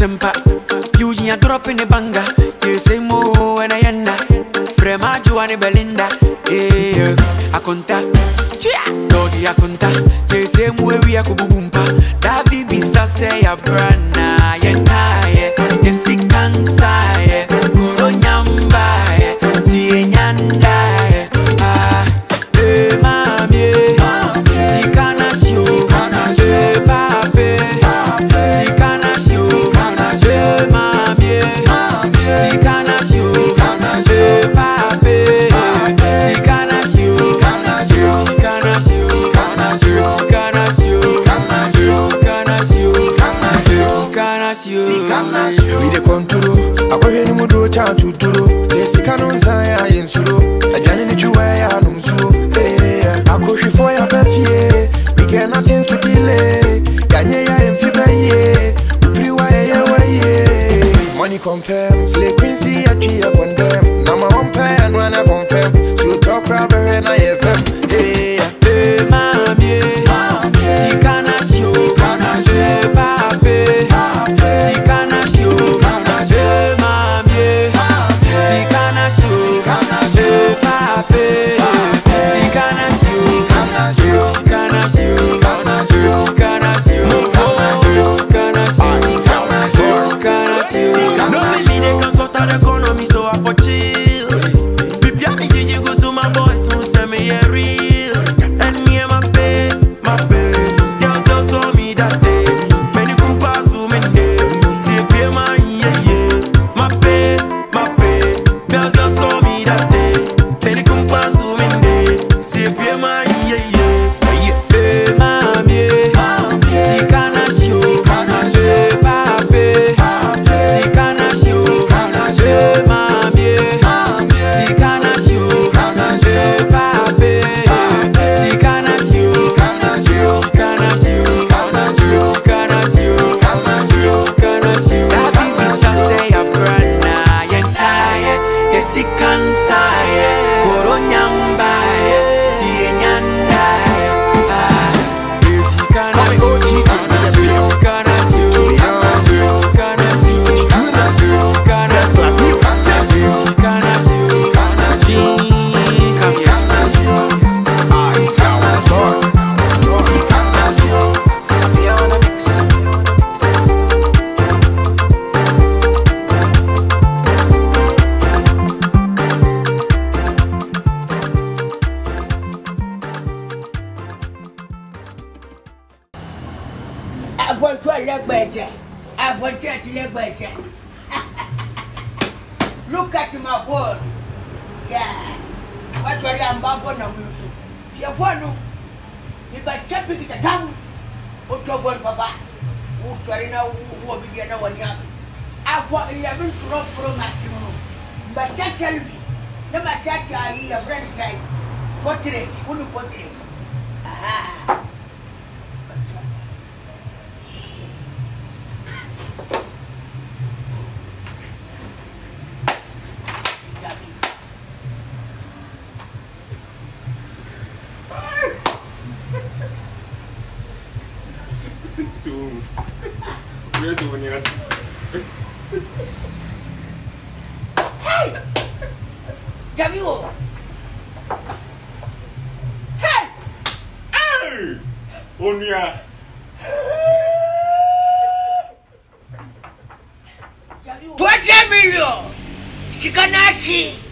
Asempa, you ya drop in the banga. You say mo and I enda. Frema Juani Belinda. Eh, akonta. Doggy akonta. You say mo we akubumpa. Davi bisa say a brana. Yena ye. Yesi kansa ye. Kuro nyamba ye. Tie nyanda ye. Ah, eh mami. Sikana shio. Eh pape. Sikana shio. Eh mami. Sikana shio. Eh pape. Sikana shio. Sikana shio. Sikana shio. Sikana shio. Sikana shio. We the control. I go any mudo cha tuturo. Say sikano saya yensuro. Ajani ni juwa ya numsuo. Hey, I go for your befie. We get nothing to delay. Ganye ya emfibe ye. Priwa ye ye. Money confirm. Slay Quincy a tree upon them. Now my own pay and when I confirm. So talk rubber and I FM. Hey, Eh mami. Sikana shio. Eh pape. Sikana shio. Eh mami. Sikana shio. Eh pape. Sikana shio. Sikana shio. Sikana shio. No me vine consult on economy, so I for chill. Pipia and Gigi go to my boys, who send me a real. And me and my babe. Girls just told me that day. Many come pass who me name. See a pay my yeah. My babe. Girls just told me that day. Many come pass who me name. See a pay my yeah. Eh mami. Sikana shio. Eh pape. Sikana shio. Eh mami. Sikana shio. Eh pape. Sikana shio. Sikana shio. Davi bisa say a brana. Yentaye. Yesikansa ye. Koro nyamba ye. Tie nyanda ye. Ah. Yesikana Mommy, oh, she did me a bill. Sikana shio. Sikana shio. Sikana shio. Sikana shio. Come here. I want to leg better. I want to leg better. Look at my board. Yeah. What's what I'm about for now? You want you by tapping it down. What your boy, Papa? Who's sorry now? Who will be the other one? I want 11 Pro maximum. But just tell me. Never sat here, a friend side. Portraits, who portraits? Aha. So, where's the one you got? Hey! W! Hey! Hey! Onya! W! 20 million! Sikanashi!